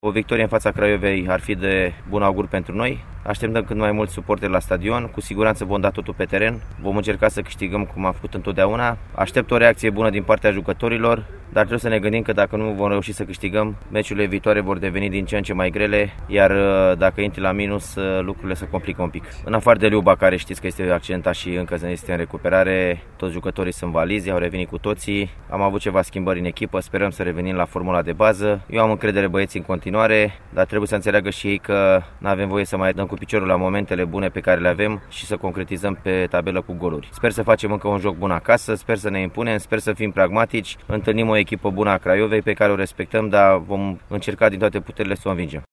O victorie în fața Craiovei ar fi de bun augur pentru noi. Așteptăm cât mai mulți suporteri la stadion, cu siguranță vom da totul pe teren, vom încerca să câștigăm cum am făcut întotdeauna. Aștept o reacție bună din partea jucătorilor, dar trebuie să ne gândim că dacă nu vom reuși să câștigăm, meciurile viitoare vor deveni din ce în ce mai grele, iar dacă intri la minus, lucrurile se complică un pic. În afară de Liuba, care știți că este accidentat și încă este în recuperare, toți jucătorii sunt valizi, au revenit cu toții. Am avut ceva schimbări în echipă, sperăm să revenim la formula de bază. Eu am încredere băieții în continuare, dar trebuie să înțeleagă și ei că nu avem voie să mai dăm cu piciorul la momentele bune pe care le avem și să concretizăm pe tabelă cu goluri. Sper să facem încă un joc bun acasă, sper să ne impunem, sper să fim pragmatici, întâlnim o echipă bună a Craiovei pe care o respectăm, dar vom încerca din toate puterile să o învingem.